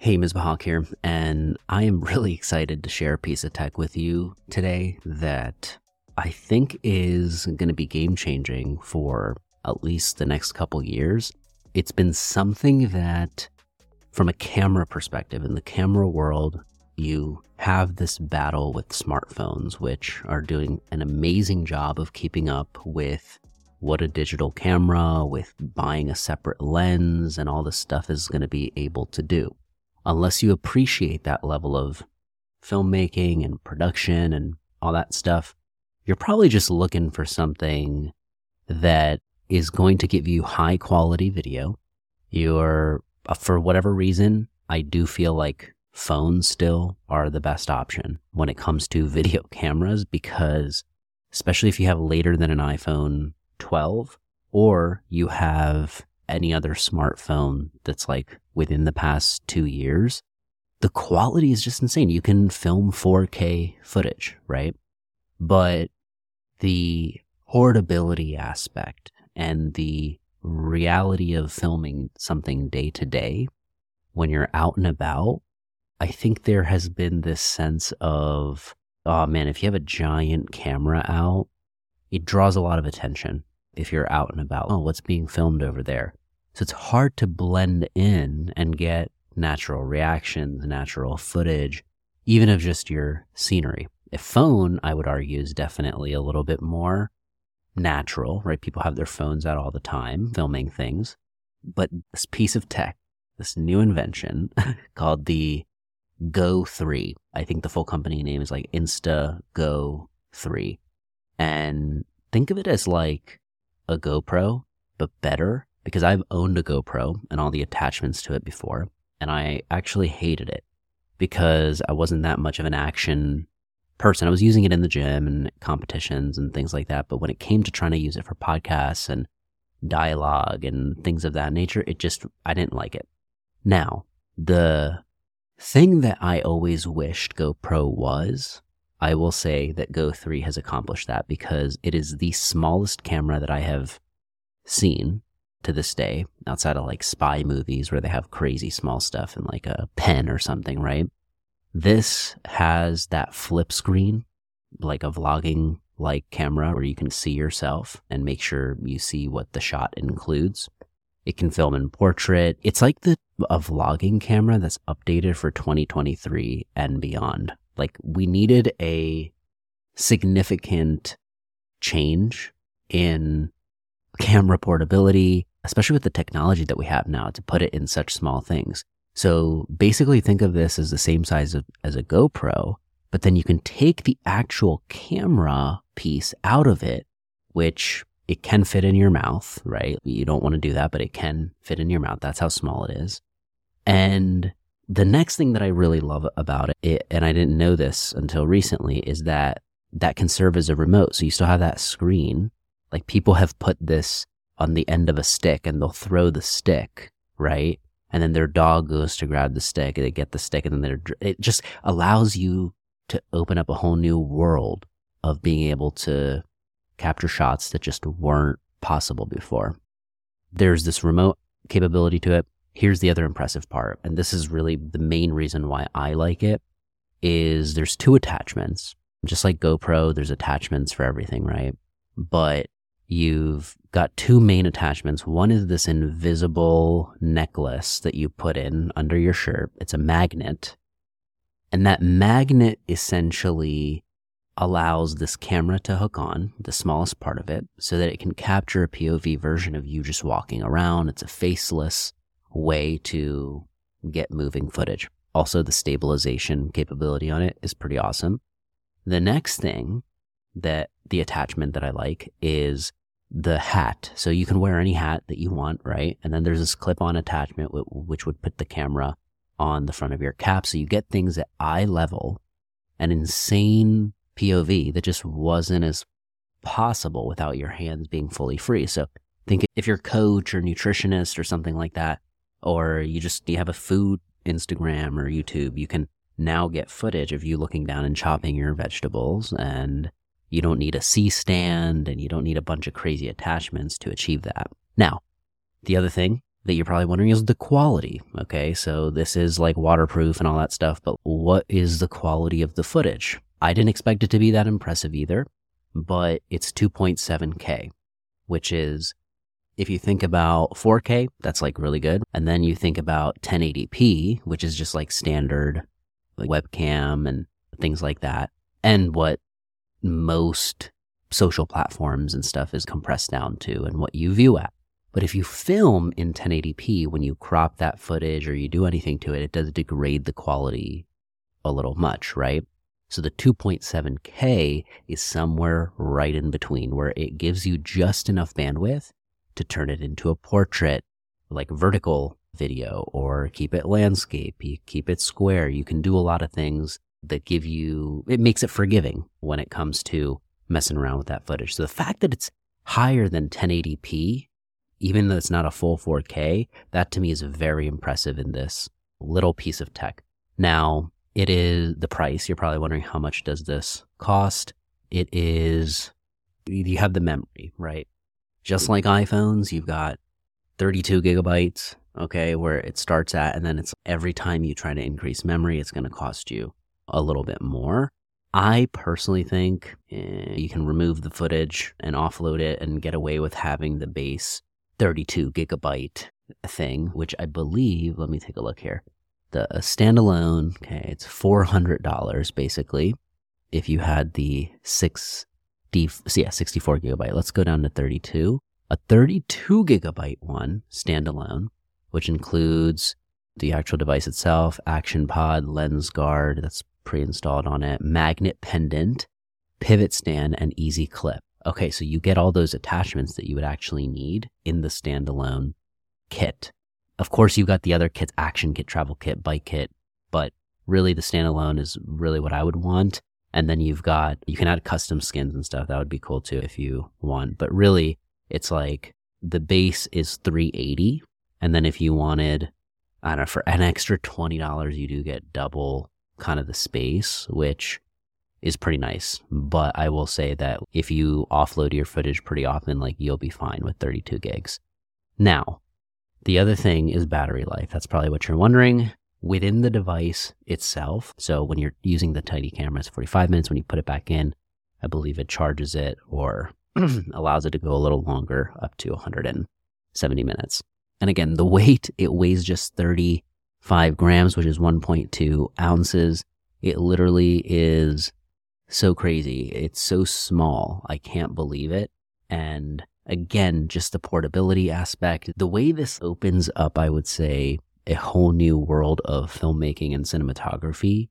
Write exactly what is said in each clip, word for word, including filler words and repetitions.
Hey, Miz Bahak here, and I am really excited to share a piece of tech with you today that I think is going to be game-changing for at least the next couple years. It's been something that, from a camera perspective, in the camera world, you have this battle with smartphones, which are doing an amazing job of keeping up with what a digital camera, with buying a separate lens, and all this stuff is going to be able to do. Unless you appreciate that level of filmmaking and production and all that stuff, you're probably just looking for something that is going to give you high quality video. You're, for whatever reason, I do feel like phones still are the best option when it comes to video cameras, because especially if you have later than an iPhone twelve, or you have any other smartphone that's like within the past two years, the quality is just insane. You can film four K footage, right? But the portability aspect and the reality of filming something day to day when you're out and about, I think there has been this sense of, oh man, if you have a giant camera out, it draws a lot of attention if you're out and about. Oh, what's being filmed over there? So it's hard to blend in and get natural reactions, natural footage, even of just your scenery. A phone, I would argue, is definitely a little bit more natural, right? People have their phones out all the time filming things. But this piece of tech, this new invention called the Go three, I think the full company name is like Instago three. And think of it as like a GoPro, but better, because I've owned a GoPro and all the attachments to it before, and I actually hated it because I wasn't that much of an action person. I was using it in the gym and competitions and things like that, but when it came to trying to use it for podcasts and dialogue and things of that nature, it just, I didn't like it. Now, the thing that I always wished GoPro was, I will say that Go three has accomplished that, because it is the smallest camera that I have seen to this day, outside of like spy movies where they have crazy small stuff in like a pen or something, right? This has that flip screen, like a vlogging like camera where you can see yourself and make sure you see what the shot includes. It can film in portrait. It's like the a vlogging camera that's updated for twenty twenty-three and beyond. Like, we needed a significant change in camera portability, especially with the technology that we have now, to put it in such small things. So basically think of this as the same size of, as a GoPro, but then you can take the actual camera piece out of it, which it can fit in your mouth, right? You don't want to do that, but it can fit in your mouth. That's how small it is. And the next thing that I really love about it, and I didn't know this until recently, is that that can serve as a remote. So you still have that screen. Like, people have put this on the end of a stick and they'll throw the stick, right? And then their dog goes to grab the stick and they get the stick, and then they're, it just allows you to open up a whole new world of being able to capture shots that just weren't possible before. There's this remote capability to it. Here's the other impressive part, and this is really the main reason why I like it, is there's two attachments. Just like GoPro, there's attachments for everything, right? But you've got two main attachments. One is this invisible necklace that you put in under your shirt. It's a magnet. And that magnet essentially allows this camera to hook on, the smallest part of it, so that it can capture a P O V version of you just walking around. It's a faceless way to get moving footage. Also, the stabilization capability on it is pretty awesome. The next thing that the attachment that I like is the hat. So you can wear any hat that you want, right? And then there's this clip-on attachment w- which would put the camera on the front of your cap. So you get things at eye level, an insane P O V that just wasn't as possible without your hands being fully free. So think if you're a coach or nutritionist or something like that, or you just you have a food Instagram or YouTube, you can now get footage of you looking down and chopping your vegetables, and you don't need a C-stand and you don't need a bunch of crazy attachments to achieve that. Now, the other thing that you're probably wondering is the quality. Okay, so this is like waterproof and all that stuff, but what is the quality of the footage? I didn't expect it to be that impressive either, but it's two point seven K, which is, if you think about four K, that's like really good. And then you think about ten eighty p, which is just like standard like webcam and things like that. And what most social platforms and stuff is compressed down to and what you view at. But if you film in ten eighty p, when you crop that footage or you do anything to it, it does degrade the quality a little much, right? So the two point seven K is somewhere right in between, where it gives you just enough bandwidth to turn it into a portrait, like vertical video, or keep it landscape, you keep it square. You can do a lot of things that give you, it makes it forgiving when it comes to messing around with that footage. So the fact that it's higher than ten eighty p, even though it's not a full four K, that to me is very impressive in this little piece of tech. Now, it is the price. You're probably wondering, how much does this cost? It is, you have the memory, right? Just like iPhones, you've got thirty-two gigabytes, okay, where it starts at, and then it's every time you try to increase memory, it's going to cost you a little bit more. I personally think eh, you can remove the footage and offload it and get away with having the base thirty-two gigabyte thing, which I believe, let me take a look here. The a standalone, okay, it's four hundred dollars basically. If you had the six D, so yeah, sixty-four gigabyte, let's go down to thirty-two. A thirty-two gigabyte one standalone, which includes the actual device itself, action pod, lens guard that's pre-installed on it, magnet pendant, pivot stand, and easy clip. Okay, so you get all those attachments that you would actually need in the standalone kit. Of course, you've got the other kits, action kit, travel kit, bike kit, but really the standalone is really what I would want. And then you've got, you can add custom skins and stuff. That would be cool too if you want. But really, it's like the base is three hundred eighty dollars. And then if you wanted, I don't know, for an extra twenty dollars, you do get double kind of the space, which is pretty nice. But I will say that if you offload your footage pretty often, like you'll be fine with thirty-two gigs. Now, the other thing is battery life. That's probably what you're wondering. Within the device itself, so when you're using the tiny camera, it's forty-five minutes. When you put it back in, I believe it charges it or allows it to go a little longer, up to one hundred seventy minutes. And again, the weight, it weighs just thirty-five grams, which is one point two ounces. It literally is so crazy. It's so small. I can't believe it. And again, just the portability aspect, the way this opens up, I would say, a whole new world of filmmaking and cinematography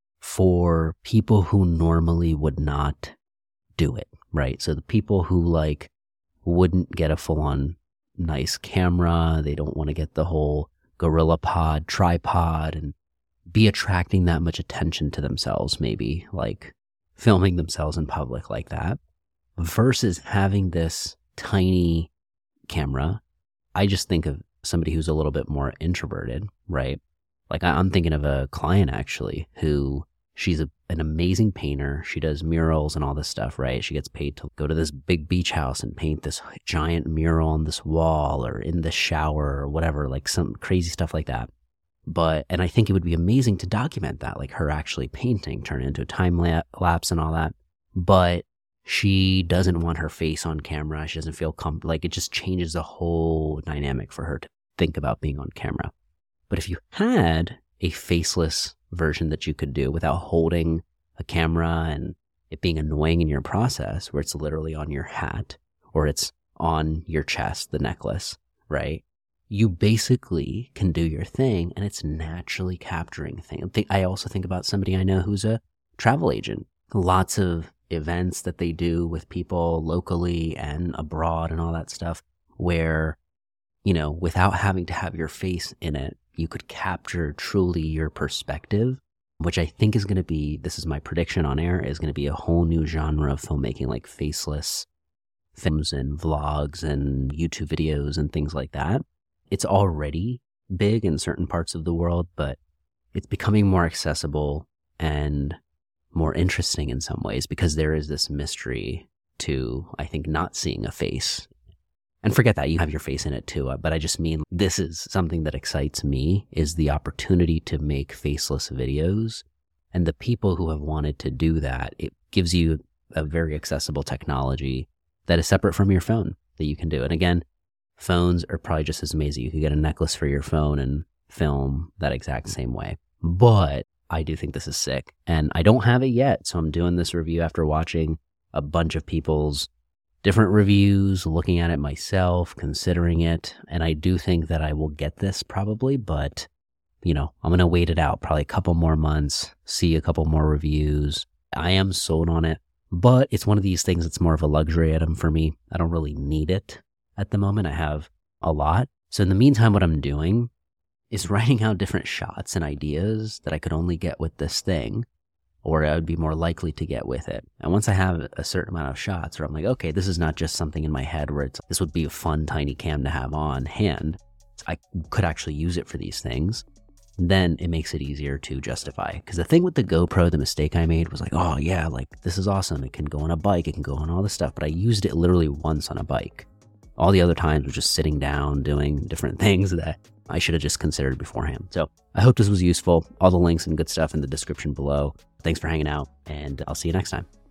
for people who normally would not do it, right? So the people who like wouldn't get a full-on nice camera, they don't want to get the whole GorillaPod tripod and be attracting that much attention to themselves, maybe like filming themselves in public like that, versus having this tiny camera. I just think of somebody who's a little bit more introverted, right? Like I'm thinking of a client actually who, she's a, an amazing painter. She does murals and all this stuff, right? She gets paid to go to this big beach house and paint this giant mural on this wall or in the shower or whatever, like some crazy stuff like that. But, and I think it would be amazing to document that, like her actually painting, turn it into a time lapse and all that. But she doesn't want her face on camera. She doesn't feel comfortable. Like it just changes the whole dynamic for her to think about being on camera. But if you had a faceless version that you could do without holding a camera and it being annoying in your process, where it's literally on your hat or it's on your chest, the necklace, right? You basically can do your thing and it's naturally capturing things. I also think about somebody I know who's a travel agent. Lots of events that they do with people locally and abroad and all that stuff where, you know, without having to have your face in it, you could capture truly your perspective, which I think is going to be, this is my prediction on air, is going to be a whole new genre of filmmaking, like faceless films and vlogs and YouTube videos and things like that. It's already big in certain parts of the world, but it's becoming more accessible and more interesting in some ways because there is this mystery to, I think, not seeing a face And forget that, you have your face in it too. uh, But I just mean this is something that excites me, is the opportunity to make faceless videos. And the people who have wanted to do that, it gives you a very accessible technology that is separate from your phone that you can do. And again, phones are probably just as amazing. You could get a necklace for your phone and film that exact same way. But I do think this is sick. And I don't have it yet, so I'm doing this review after watching a bunch of people's different reviews, looking at it myself, considering it. And I do think that I will get this probably, but, you know, I'm going to wait it out probably a couple more months, see a couple more reviews. I am sold on it, but it's one of these things that's more of a luxury item for me. I don't really need it at the moment. I have a lot. So in the meantime, what I'm doing is writing out different shots and ideas that I could only get with this thing, or I would be more likely to get with it. And once I have a certain amount of shots where I'm like, okay, this is not just something in my head where it's, this would be a fun tiny cam to have on hand, I could actually use it for these things, then it makes it easier to justify. Because the thing with the GoPro, the mistake I made was like, oh yeah, like this is awesome. It can go on a bike, it can go on all this stuff, but I used it literally once on a bike. All the other times was just sitting down doing different things that I should have just considered beforehand. So I hope this was useful. All the links and good stuff in the description below. Thanks for hanging out, and I'll see you next time.